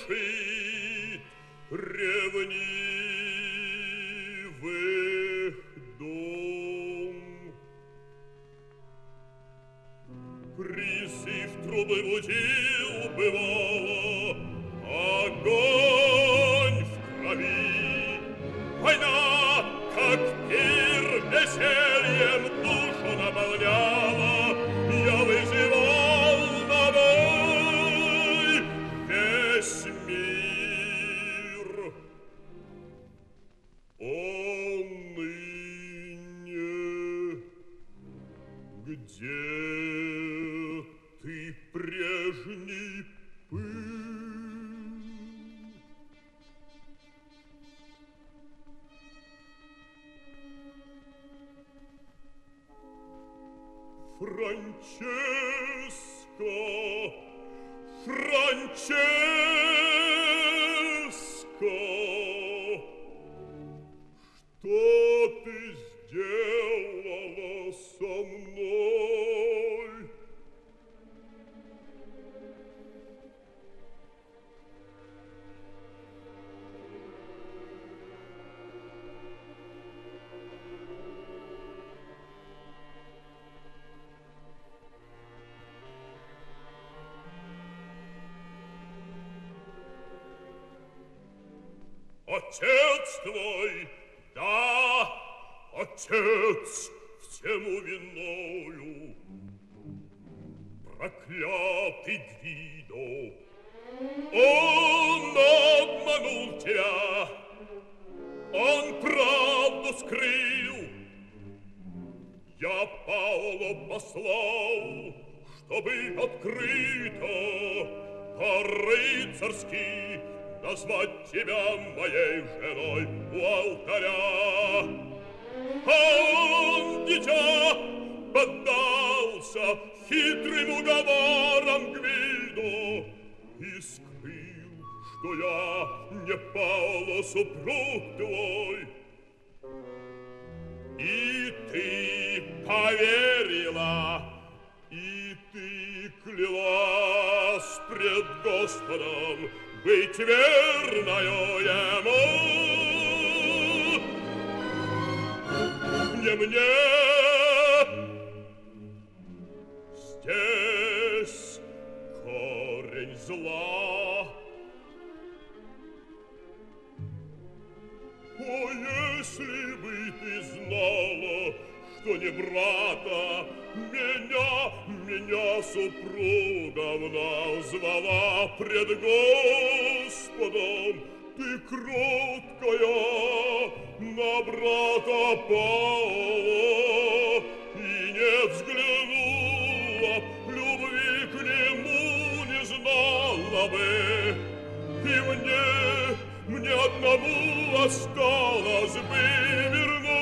страшит ревнивых дум. Призыв трубы будил, бывало, огонь в крови. Война, как пир, весельем душу наполняла. Я вызывал на бой весь мир. О, ныне где ты, прежний пыл? Франческо, Франческо, что ты сделала со мной? Отец твой, да, отец, всему виною, проклятый Гвидо. Он обманул тебя, он правду скрыл. Я Паоло послал, чтобы открыто, по-рыцарски назвать тебя моей женой у алтаря. А он, дитя, поддался хитрым уговорам Гвидо и скрыл, что я не Паоло, супруг твой. И ты поверила, и ты клялась пред Господом быть верною ему. Не мне здесь корень зла. О, если бы ты знала, что не брата, меня супругом назвала пред Господом. Ты кроткая на брата Павла и не взглянула, любви к нему не знала бы. И мне одному осталось бы верно.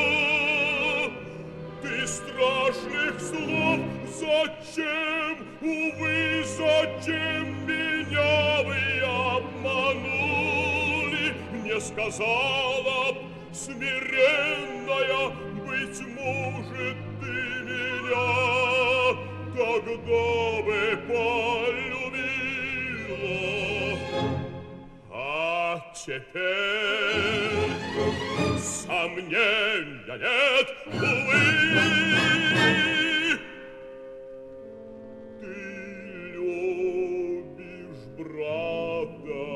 Ты страшных слов зачем, увы, зачем меня вы обманули? Не сказала б смиренная, быть может, ты меня тогда бы полюбила. А теперь сомнения нет, увы. Ты любишь брата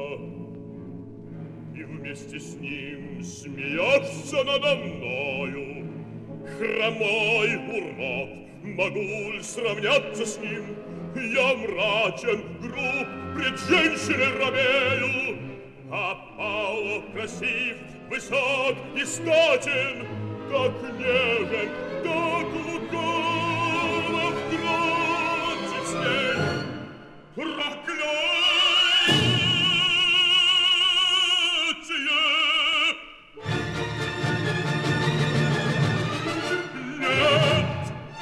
и вместе с ним смеешься надо мною. Хромой урод, могу ли сравняться с ним? Я мрачен, груб, пред женщиной робею. А Паоло красив, высок и статен, так нежен, так лукаво в грозе с ней. Проклятие! Нет!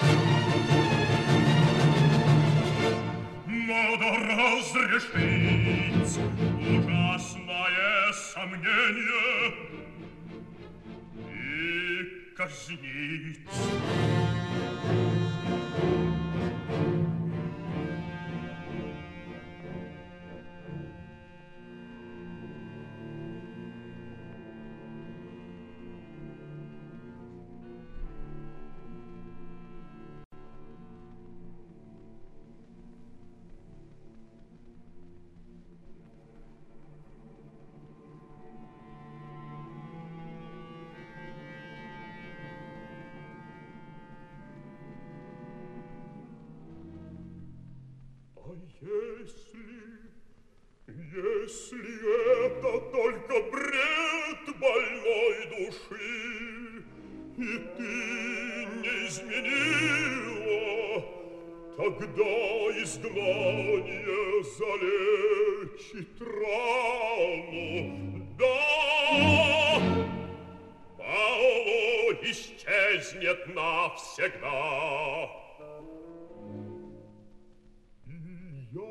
Надо разрешить ужасное сомнение и казнить. Если это только бред больной души, и ты не изменила, тогда изгнание залечит рану. Да, Паоло исчезнет навсегда. И я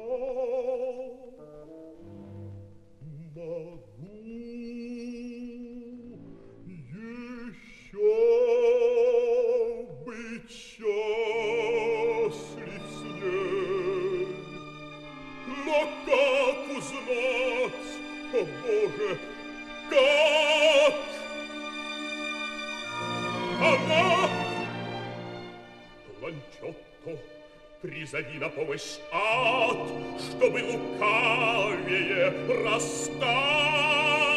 могу еще быть счастлив с ней. Но как узнать, о Боже, как? Она, Планчетто, призови на помощь ад, чтобы лукавее расстать.